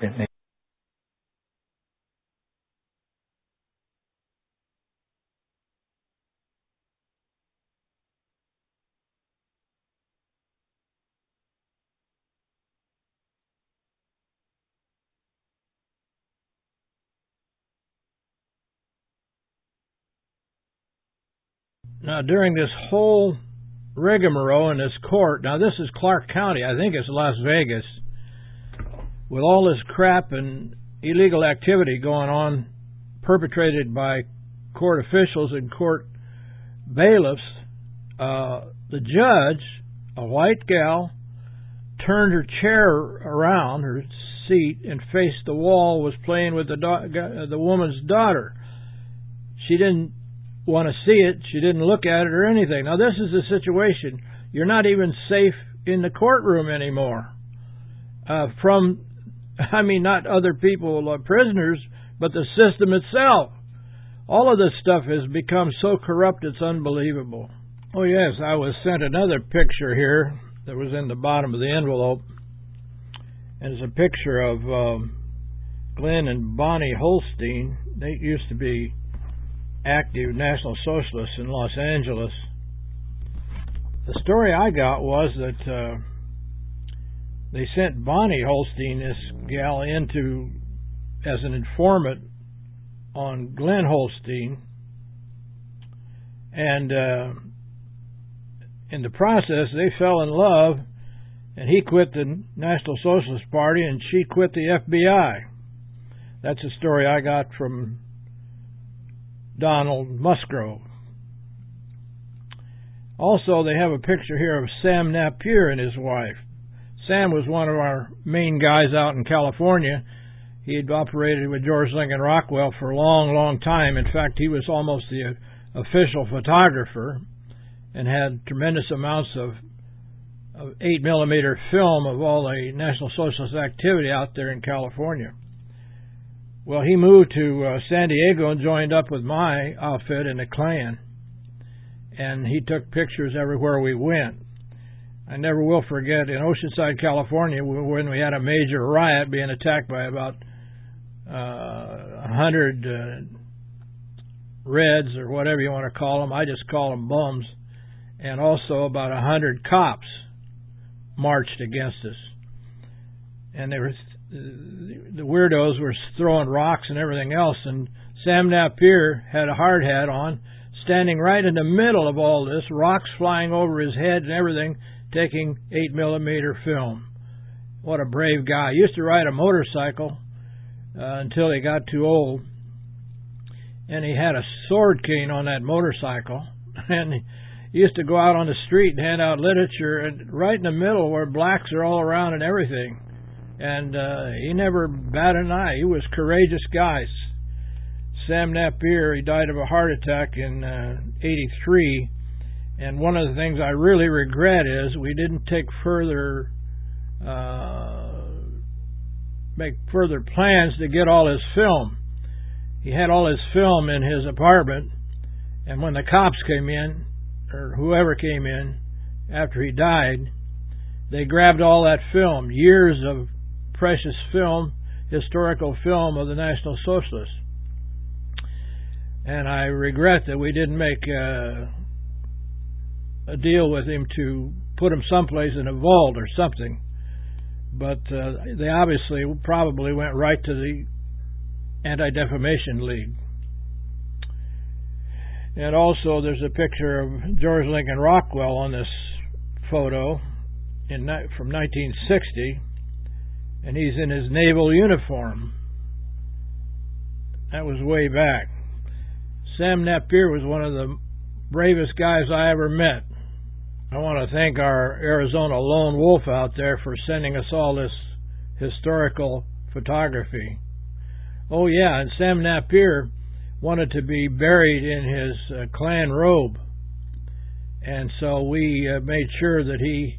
Speaker 3: Now, during this whole rigmarole in this court, now this is Clark County, I think it's Las Vegas, with all this crap and illegal activity going on perpetrated by court officials and court bailiffs, the judge, a white gal, turned her chair around, her seat, and faced the wall, was playing with the woman's daughter. She didn't want to see it. She didn't look at it or anything. Now, this is the situation. You're not even safe in the courtroom anymore. Not other people, prisoners, but the system itself. All of this stuff has become so corrupt, it's unbelievable. Oh, yes, I was sent another picture here that was in the bottom of the envelope. And it's a picture of Glenn and Bonnie Holstein. They used to be active National Socialists in Los Angeles. The story I got was that they sent Bonnie Holstein, this gal, into as an informant on Glenn Holstein, and in the process they fell in love, and he quit the National Socialist Party and she quit the FBI. That's a story I got from Donald Musgrove. Also, they have a picture here of Sam Napier and his wife. Sam was one of our main guys out in California. He had operated with George Lincoln Rockwell for a long, long time. In fact, he was almost the official photographer and had tremendous amounts of 8mm film of all the National Socialist activity out there in California. Well, he moved to San Diego and joined up with my outfit in the Klan. And he took pictures everywhere we went. I never will forget in Oceanside, California, when we had a major riot being attacked by about 100 Reds or whatever you want to call them. I just call them bums. And also about 100 cops marched against us. And they were the weirdos were throwing rocks and everything else. And Sam Napier had a hard hat on, standing right in the middle of all this, rocks flying over his head and everything, taking 8mm film. What a brave guy. He used to ride a motorcycle until he got too old. And he had a sword cane on that motorcycle. And he used to go out on the street and hand out literature, and right in the middle where blacks are all around and everything. And he never batted an eye. He was a courageous guy. Sam Napier, he died of a heart attack in 83. And one of the things I really regret is we didn't take make further plans to get all his film. He had all his film in his apartment, and when the cops came in, or whoever came in after he died, they grabbed all that film, years of precious film, historical film of the National Socialists. And I regret that we didn't make a deal with him to put him someplace in a vault or something. But they obviously probably went right to the Anti-Defamation League. And also there's a picture of George Lincoln Rockwell on this photo from 1960, and he's in his naval uniform. That was way back. Sam Napier was one of the bravest guys I ever met. I want to thank our Arizona Lone Wolf out there for sending us all this historical photography. Oh yeah, and Sam Napier wanted to be buried in his Klan robe, and so we made sure that he,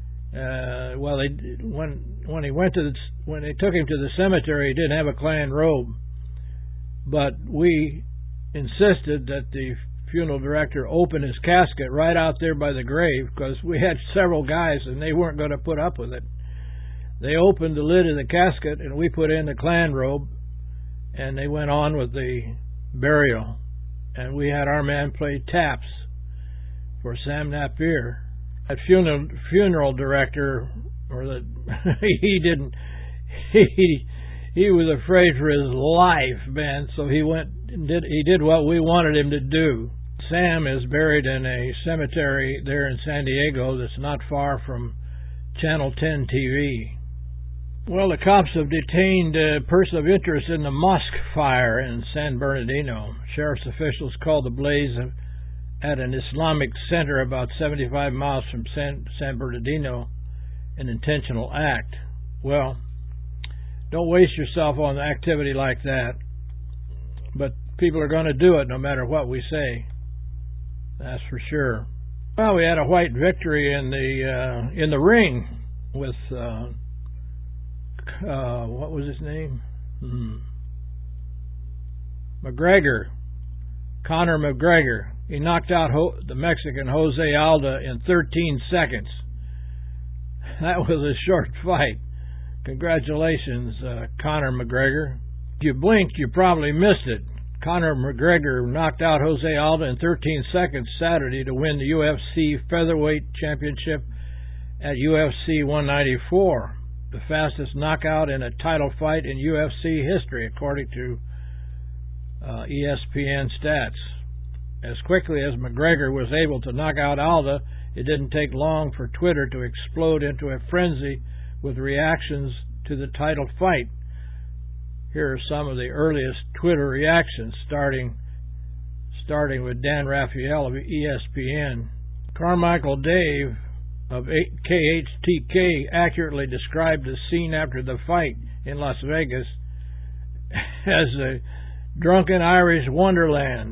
Speaker 3: when they took him to the cemetery, he didn't have a Klan robe, but we insisted that the funeral director open his casket right out there by the grave, because we had several guys and they weren't going to put up with it. They opened the lid of the casket and we put in the Klan robe, and they went on with the burial. And we had our man play taps for Sam Napier. That funeral director, he was afraid for his life, man, so he did what we wanted him to do. Sam is buried in a cemetery there in San Diego that's not far from Channel 10 TV. Well, the cops have detained a person of interest in the mosque fire in San Bernardino. Sheriff's officials called the blaze at an Islamic center about 75 miles from San Bernardino an intentional act. Well, don't waste yourself on activity like that. But people are going to do it no matter what we say. That's for sure. Well, we had a white victory in the ring with what was his name? McGregor. Conor McGregor. He knocked out the Mexican Jose Aldo in 13 seconds. That was a short fight. Congratulations, Conor McGregor. If you blinked, you probably missed it. Conor McGregor knocked out Jose Aldo in 13 seconds Saturday to win the UFC Featherweight Championship at UFC 194. The fastest knockout in a title fight in UFC history, according to ESPN stats. As quickly as McGregor was able to knock out Aldo, it didn't take long for Twitter to explode into a frenzy with reactions to the title fight. Here are some of the earliest Twitter reactions, starting with Dan Raphael of ESPN. Carmichael Dave of KHTK accurately described the scene after the fight in Las Vegas as a drunken Irish wonderland.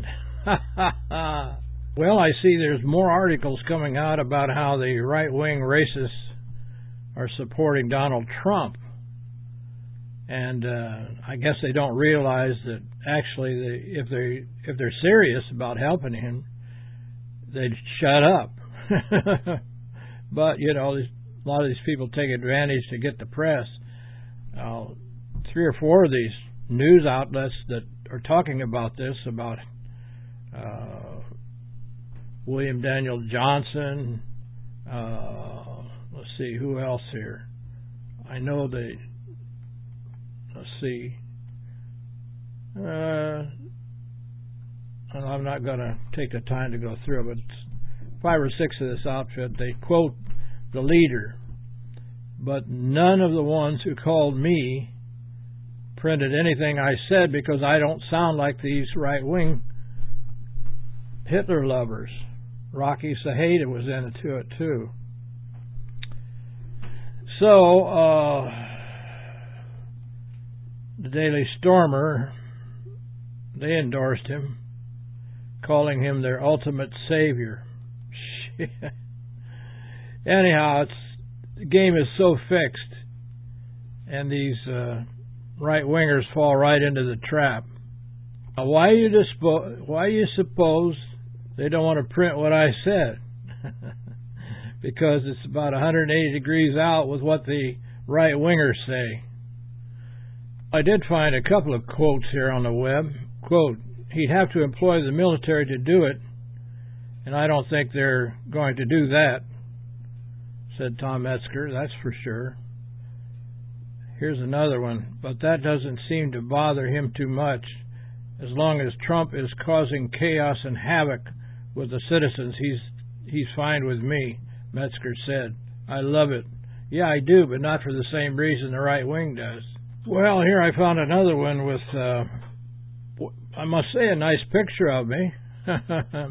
Speaker 3: Well, I see there's more articles coming out about how the right-wing racists are supporting Donald Trump. And I guess they don't realize that actually if they're serious about helping him, they'd shut up. But, a lot of these people take advantage to get the press. 3 or 4 of these news outlets that are talking about this, about William Daniel Johnson, let's see, who else here? I know let's see. I'm not going to take the time to go through it, but 5 or 6 of this outfit, they quote the leader, but none of the ones who called me printed anything I said because I don't sound like these right-wing Hitler lovers. Rocky Saheda was into it too. So, the Daily Stormer, they endorsed him, calling him their ultimate savior. Anyhow, the game is so fixed, and these right-wingers fall right into the trap. Now, why do you suppose they don't want to print what I said? Because it's about 180 degrees out with what the right-wingers say. I did find a couple of quotes here on the web. Quote, he'd have to employ the military to do it, and I don't think they're going to do that, said Tom Metzger, that's for sure. Here's another one, but that doesn't seem to bother him too much. As long as Trump is causing chaos and havoc with the citizens, he's fine with me, Metzger said. I love it. Yeah, I do, but not for the same reason the right wing does. Well, here I found another one with, I must say, a nice picture of me. It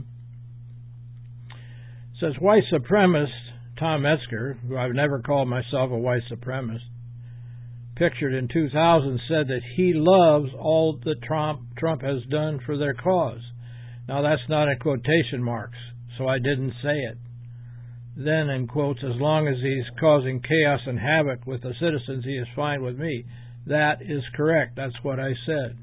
Speaker 3: says, white supremacist Tom Metzger, who I've never called myself a white supremacist, pictured in 2000, said that he loves all that Trump has done for their cause. Now, that's not in quotation marks, so I didn't say it. Then, in quotes, as long as he's causing chaos and havoc with the citizens, he is fine with me. That is correct. That's what I said.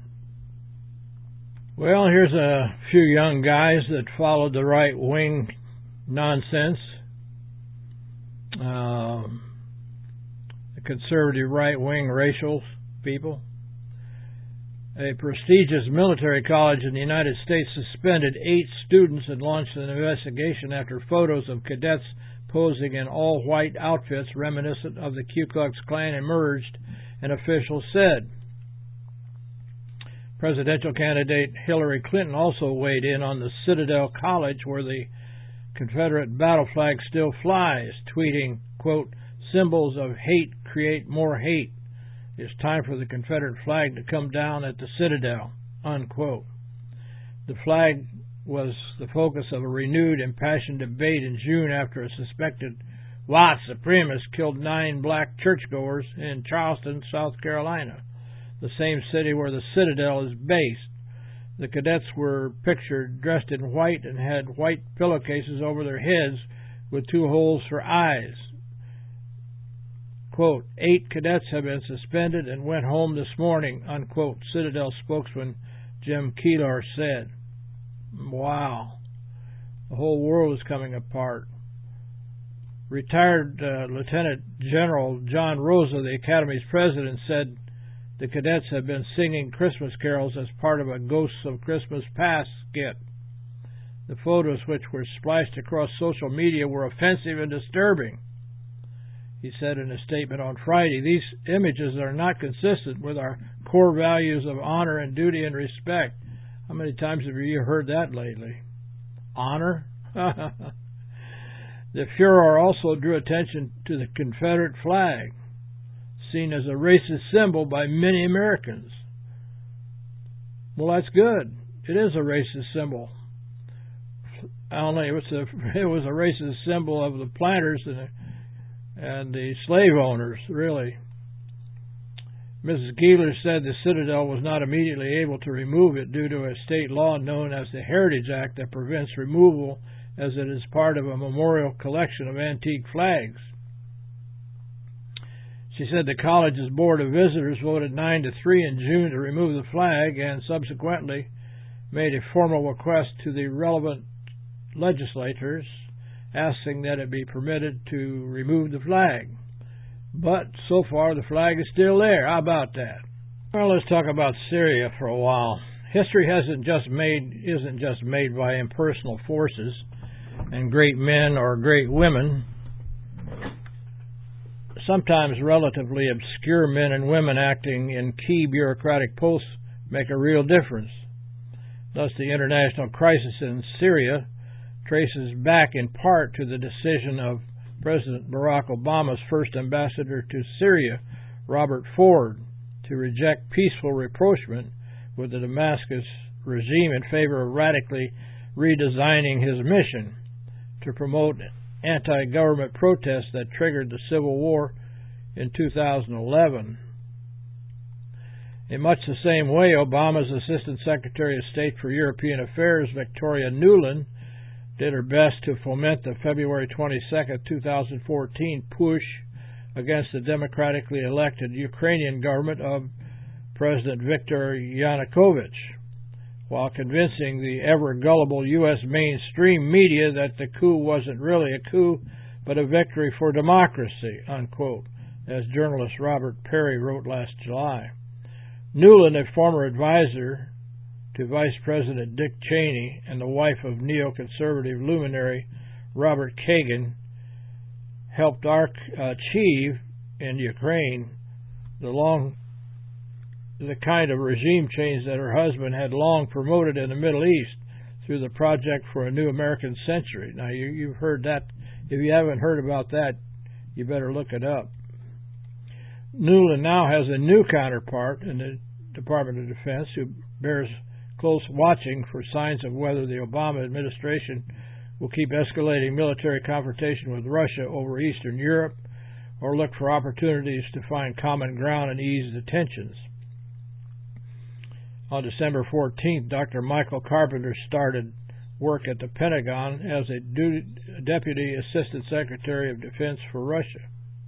Speaker 3: Well, here's a few young guys that followed the right-wing nonsense. The conservative right-wing racial people. A prestigious military college in the United States suspended 8 students and launched an investigation after photos of cadets posing in all-white outfits reminiscent of the Ku Klux Klan emerged, an official said. Presidential candidate Hillary Clinton also weighed in on the Citadel College, where the Confederate battle flag still flies, tweeting, quote, symbols of hate create more hate. It's time for the Confederate flag to come down at the Citadel, unquote. The flag was the focus of a renewed impassioned debate in June after a suspected white supremacist killed 9 black churchgoers in Charleston, South Carolina, the same city where the Citadel is based. The cadets were pictured dressed in white and had white pillowcases over their heads with 2 holes for eyes. Quote, 8 cadets have been suspended and went home this morning, unquote, Citadel spokesman Jim Keeler said. Wow. The whole world is coming apart. Retired Lieutenant General John Rosa, the Academy's president, said the cadets have been singing Christmas carols as part of a Ghosts of Christmas Past skit. The photos, which were splashed across social media, were offensive and disturbing. He said in a statement on Friday, these images are not consistent with our core values of honor and duty and respect. How many times have you heard that lately? Honor? The Fuhrer also drew attention to the Confederate flag, seen as a racist symbol by many Americans. Well, that's good. It is a racist symbol. Only it was a racist symbol of the planters and the slave owners, really. Mrs. Keeler said the Citadel was not immediately able to remove it due to a state law known as the Heritage Act that prevents removal as it is part of a memorial collection of antique flags. She said the college's Board of Visitors voted 9-3 in June to remove the flag and subsequently made a formal request to the relevant legislators asking that it be permitted to remove the flag. But so far the flag is still there. How about that? Well, let's talk about Syria for a while. History isn't just made by impersonal forces and great men or great women. Sometimes relatively obscure men and women acting in key bureaucratic posts make a real difference. Thus, the international crisis in Syria traces back in part to the decision of President Barack Obama's first ambassador to Syria, Robert Ford, to reject peaceful rapprochement with the Damascus regime in favor of radically redesigning his mission to promote anti-government protests that triggered the civil war in 2011. In much the same way, Obama's Assistant Secretary of State for European Affairs, Victoria Nuland, did her best to foment the February 22, 2014 push against the democratically elected Ukrainian government of President Viktor Yanukovych, while convincing the ever-gullible U.S. mainstream media that the coup wasn't really a coup, but a victory for democracy, unquote, as journalist Robert Perry wrote last July. Nuland, a former advisor to Vice President Dick Cheney and the wife of neoconservative luminary Robert Kagan, helped achieve in Ukraine the kind of regime change that her husband had long promoted in the Middle East through the Project for a New American Century. Now, you've heard that. If you haven't heard about that, you better look it up. Nuland now has a new counterpart in the Department of Defense who bears close watching for signs of whether the Obama administration will keep escalating military confrontation with Russia over Eastern Europe or look for opportunities to find common ground and ease the tensions. On December 14th, Dr. Michael Carpenter started work at the Pentagon as a Deputy Assistant Secretary of Defense for Russia,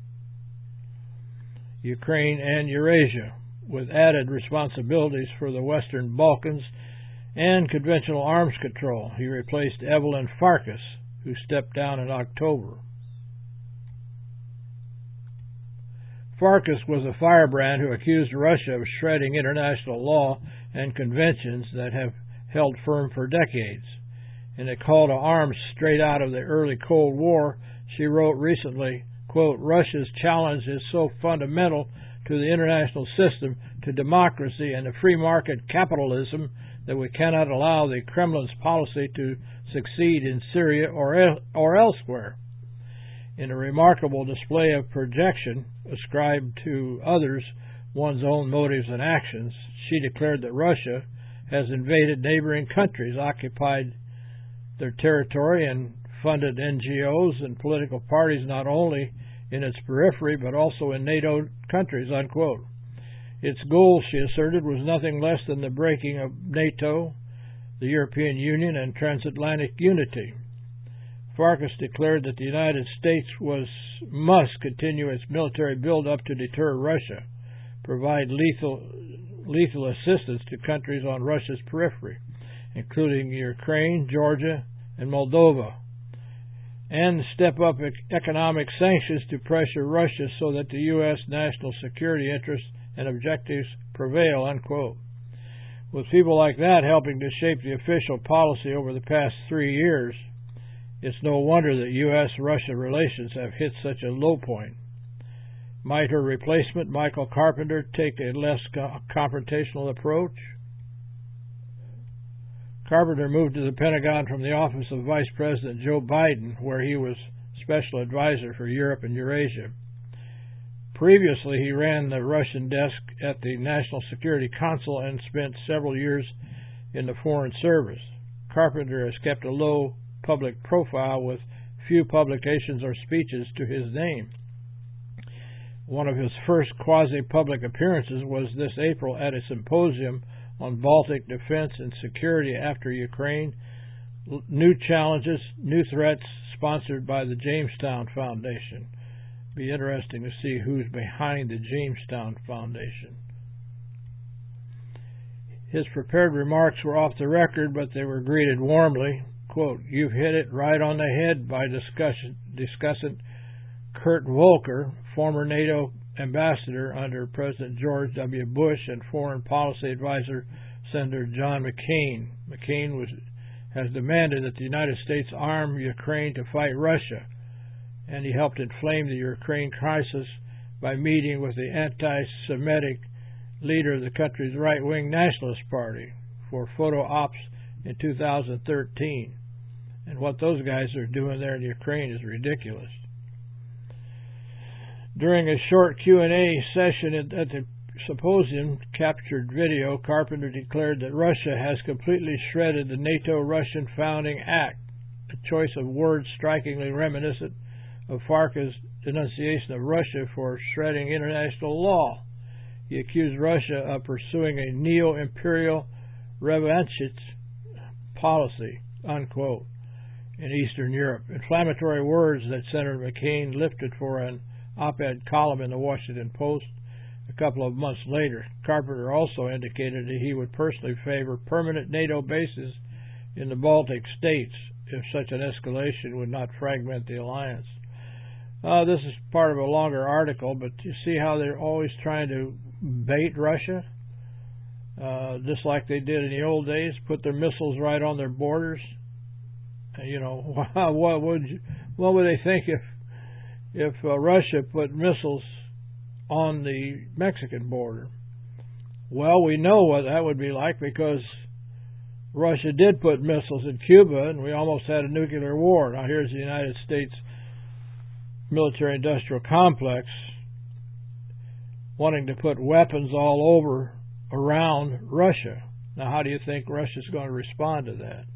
Speaker 3: Ukraine, and Eurasia, with added responsibilities for the Western Balkans and conventional arms control. He replaced Evelyn Farkas, who stepped down in October. Farkas was a firebrand who accused Russia of shredding international law and conventions that have held firm for decades. In a call to arms straight out of the early Cold War, she wrote recently, quote, "Russia's challenge is so fundamental to the international system, to democracy and to free market capitalism that we cannot allow the Kremlin's policy to succeed in Syria or elsewhere." In a remarkable display of projection ascribed to others one's own motives and actions, she declared that Russia has invaded neighboring countries, occupied their territory, and funded NGOs and political parties not only in its periphery but also in NATO countries, unquote. Its goal, she asserted, was nothing less than the breaking of NATO, the European Union, and transatlantic unity. Farkas declared that the United States must continue its military build-up to deter Russia, provide lethal assistance to countries on Russia's periphery, including Ukraine, Georgia, and Moldova, and step up economic sanctions to pressure Russia so that the U.S. national security interests and objectives prevail, unquote. With people like that helping to shape the official policy over the past 3 years, it's no wonder that U.S.-Russia relations have hit such a low point. Might her replacement, Michael Carpenter, take a less confrontational approach? Carpenter moved to the Pentagon from the office of Vice President Joe Biden, where he was Special Advisor for Europe and Eurasia. Previously, he ran the Russian desk at the National Security Council and spent several years in the Foreign Service. Carpenter has kept a low public profile with few publications or speeches to his name. One of his first quasi-public appearances was this April at a symposium on Baltic defense and security after Ukraine, new challenges, new threats, sponsored by the Jamestown Foundation. Be interesting to see who's behind the Jamestown Foundation. His prepared remarks were off the record, but they were greeted warmly. Quote, "You've hit it right on the head," by discussant Kurt Volker, former NATO ambassador under President George W. Bush and Foreign Policy Advisor Senator John McCain. McCain has demanded that the United States arm Ukraine to fight Russia, and he helped inflame the Ukraine crisis by meeting with the anti-Semitic leader of the country's right-wing Nationalist Party for photo ops in 2013. And what those guys are doing there in Ukraine is ridiculous. During a short Q&A session at the symposium captured video, Carpenter declared that Russia has completely shredded the NATO-Russian Founding Act, a choice of words strikingly reminiscent of Farka's denunciation of Russia for shredding international law. He accused Russia of pursuing a neo-imperial revanchist policy, unquote, in Eastern Europe. Inflammatory words that Senator McCain lifted for an op-ed column in the Washington Post a couple of months later. Carpenter also indicated that he would personally favor permanent NATO bases in the Baltic states if such an escalation would not fragment the alliance. This is part of a longer article, but you see how they're always trying to bait Russia? Just like they did in the old days, put their missiles right on their borders. You know, what would they think if Russia put missiles on the Mexican border? Well, we know what that would be like, because Russia did put missiles in Cuba, and we almost had a nuclear war. Now here's the United States military-industrial complex wanting to put weapons all over around Russia. Now, how do you think Russia's going to respond to that?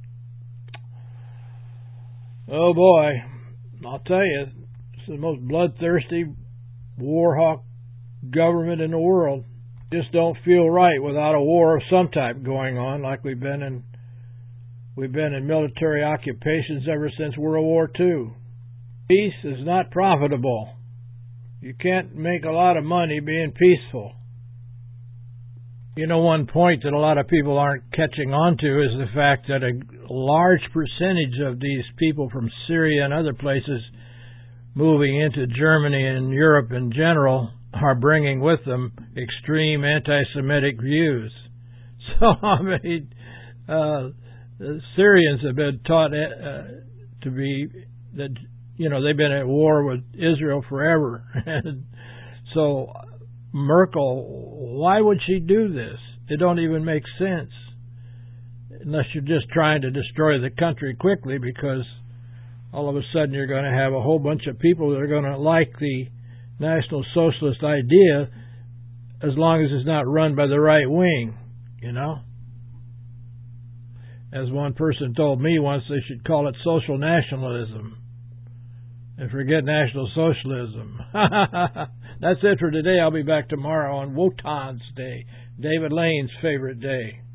Speaker 3: Oh boy, I'll tell you, it's the most bloodthirsty war hawk government in the world. Just don't feel right without a war of some type going on, like we've been in military occupations ever since World War II. Peace is not profitable. You can't make a lot of money being peaceful. You know, one point that a lot of people aren't catching on to is the fact that a large percentage of these people from Syria and other places moving into Germany and Europe in general are bringing with them extreme anti-Semitic views. So, I mean, the Syrians have been taught to be that, you know, they've been at war with Israel forever. And so Merkel, why would she do this? It don't even make sense, unless you're just trying to destroy the country quickly, because all of a sudden you're going to have a whole bunch of people that are going to like the National Socialist idea, as long as it's not run by the right wing, you know. As one person told me once, they should call it social nationalism and forget National Socialism. That's it for today. I'll be back tomorrow on Wotan's Day, David Lane's favorite day.